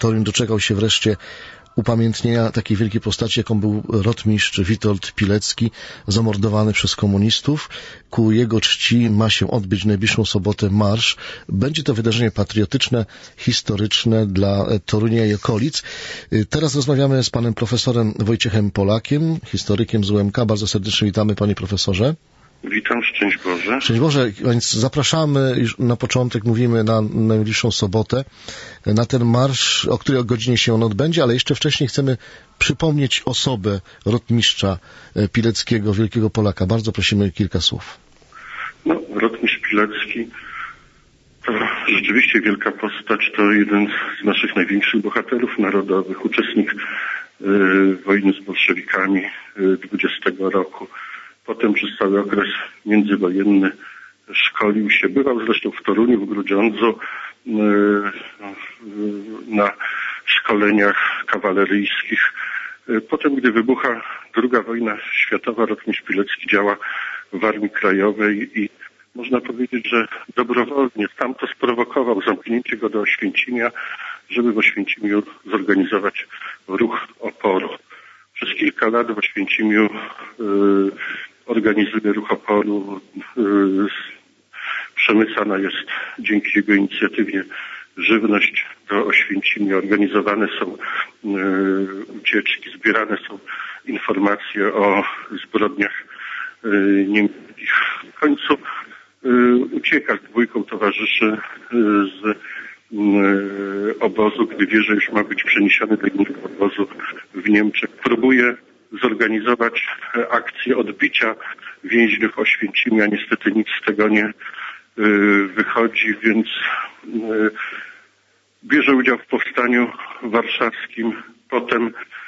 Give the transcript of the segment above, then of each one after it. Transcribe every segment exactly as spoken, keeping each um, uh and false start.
Toruń doczekał się wreszcie upamiętnienia takiej wielkiej postaci, jaką był rotmistrz Witold Pilecki, zamordowany przez komunistów. Ku jego czci ma się odbyć w najbliższą sobotę marsz. Będzie to wydarzenie patriotyczne, historyczne dla Torunia i okolic. Teraz rozmawiamy z panem profesorem Wojciechem Polakiem, historykiem z U M K. Bardzo serdecznie witamy, panie profesorze. Witam, szczęść Boże. Szczęść Boże, więc zapraszamy, już na początek mówimy na najbliższą sobotę, na ten marsz, o której godzinie się on odbędzie, ale jeszcze wcześniej chcemy przypomnieć osobę rotmistrza Pileckiego, wielkiego Polaka. Bardzo prosimy kilka słów. No, rotmistrz Pilecki to rzeczywiście wielka postać, to jeden z naszych największych bohaterów narodowych, uczestnik y, wojny z bolszewikami y, dwudziestego roku. Potem przez cały okres międzywojenny szkolił się, bywał zresztą w Toruniu, w Grudziądzu na szkoleniach kawaleryjskich. Potem, gdy wybucha druga wojna światowa, rotmistrz Pilecki działa w Armii Krajowej i można powiedzieć, że dobrowolnie tam to sprowokował zamknięcie go do Oświęcimia, żeby w Oświęcimiu zorganizować ruch oporu. Przez kilka lat w Oświęcimiu yy, organizuje ruch oporu. Yy, przemycana jest dzięki jego inicjatywie żywność do Oświęcimia. Organizowane są yy, ucieczki, zbierane są informacje o zbrodniach yy, niemieckich. W końcu yy, ucieka z dwójką towarzyszy yy, z obozu, gdy wie, że już ma być przeniesiony do innego obozu w Niemczech. Próbuje zorganizować akcję odbicia więźniów Oświęcimia. Niestety nic z tego nie wychodzi, więc bierze udział w powstaniu warszawskim. Potem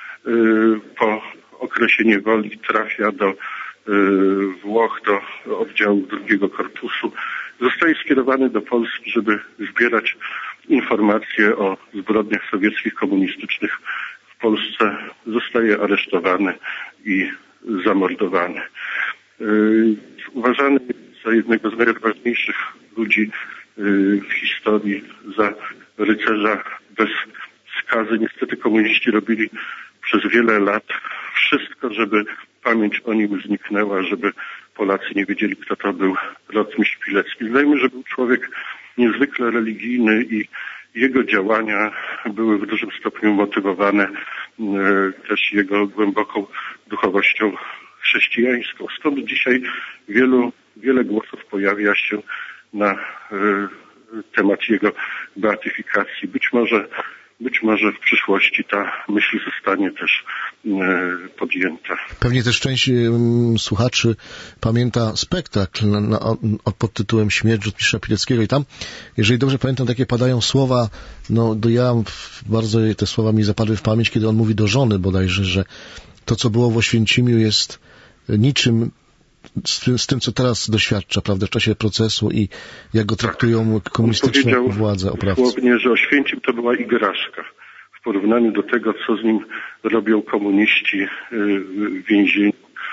po okresie niewoli trafia do Włoch, do oddziału drugiego korpusu. Zostaje skierowany do Polski, żeby zbierać informacje o zbrodniach sowieckich, komunistycznych w Polsce. Zostaje aresztowany i zamordowany. Yy, uważany jest za jednego z najodważniejszych ludzi yy, w historii, za rycerza bez skazy. Niestety komuniści robili przez wiele lat wszystko, żeby pamięć o nim zniknęła, żeby Polacy nie wiedzieli, kto to był rotmistrz Pilecki. Zdajemy, że był człowiek niezwykle religijny i jego działania były w dużym stopniu motywowane e, też jego głęboką duchowością chrześcijańską. Stąd dzisiaj wielu, wiele głosów pojawia się na e, temat jego beatyfikacji. Być może Być może w przyszłości ta myśl zostanie też e, podjęta. Pewnie też część um, słuchaczy pamięta spektakl na, na, od, pod tytułem Śmierć rotmistrza Pileckiego i tam, jeżeli dobrze pamiętam, takie padają słowa, no do ja bardzo te słowa mi zapadły w pamięć, kiedy on mówi do żony bodajże, że to, co było w Oświęcimiu, jest niczym z tym, z tym, co teraz doświadcza, prawda, w czasie procesu i jak go traktują tak. komunistyczne władze oprawcy. Dosłownie, że Oświęcim to była igraszka w porównaniu do tego, co z nim robią komuniści w więzieniu.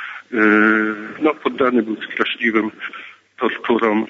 No, poddany był straszliwym torturom,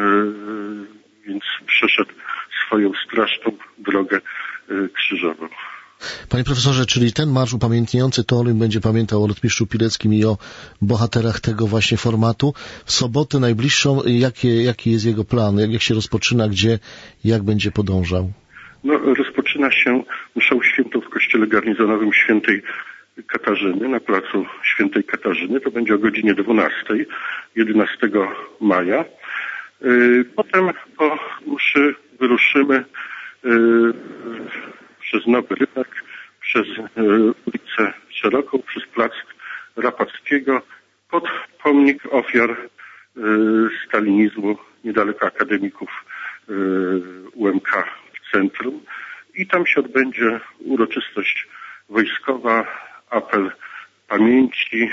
więc przeszedł swoją straszną drogę krzyżową. Panie profesorze, czyli ten marsz upamiętniający Toruń będzie pamiętał o rotmistrzu Pileckim i o bohaterach tego właśnie formatu. W sobotę najbliższą, jakie, jaki jest jego plan? Jak, jak się rozpoczyna? Gdzie? Jak będzie podążał? No, rozpoczyna się mszą świętą w kościele garnizonowym Świętej Katarzyny, na placu Świętej Katarzyny. To będzie o godzinie dwunastej, jedenastego maja. Potem po mszy wyruszymy przez Nowy Rynek, przez ulicę Szeroką, przez plac Rapackiego, pod pomnik ofiar stalinizmu, niedaleko akademików U M K w centrum. I tam się odbędzie uroczystość wojskowa, apel pamięci,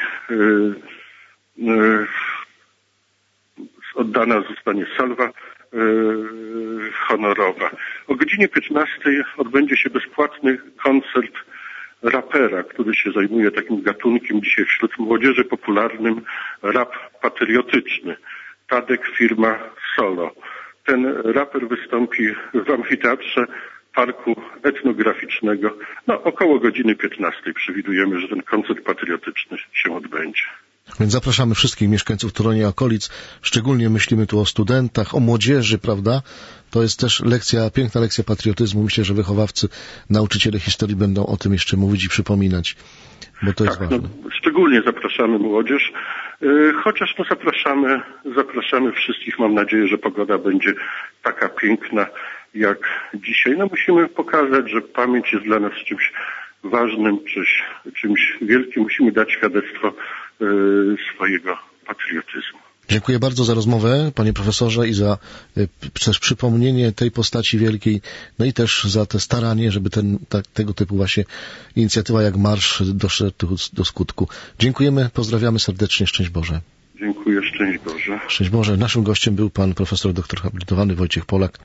oddana zostanie salwa honorowa. O godzinie piętnastej odbędzie się bezpłatny koncert rapera, który się zajmuje takim gatunkiem dzisiaj wśród młodzieży popularnym, rap patriotyczny. Tadek, firma Solo. Ten raper wystąpi w amfiteatrze parku etnograficznego. No, około godziny piętnastej przewidujemy, że ten koncert patriotyczny się odbędzie. Więc zapraszamy wszystkich mieszkańców Torunia i okolic. Szczególnie myślimy tu o studentach, o młodzieży, prawda? To jest też lekcja, piękna lekcja patriotyzmu. Myślę, że wychowawcy, nauczyciele historii będą o tym jeszcze mówić i przypominać, bo to jest tak, ważne. No, szczególnie zapraszamy młodzież, chociaż no zapraszamy, zapraszamy wszystkich. Mam nadzieję, że pogoda będzie taka piękna jak dzisiaj. No musimy pokazać, że pamięć jest dla nas czymś ważnym, czymś, czymś wielkim. Musimy dać świadectwo y, swojego patriotyzmu. Dziękuję bardzo za rozmowę, panie profesorze, i za y, też przypomnienie tej postaci wielkiej, no i też za te staranie, żeby ten, ta, tego typu właśnie inicjatywa jak marsz doszedł do skutku. Dziękujemy, pozdrawiamy serdecznie, szczęść Boże. Dziękuję, szczęść Boże. Szczęść Boże. Naszym gościem był pan profesor doktor habilitowany Wojciech Polak.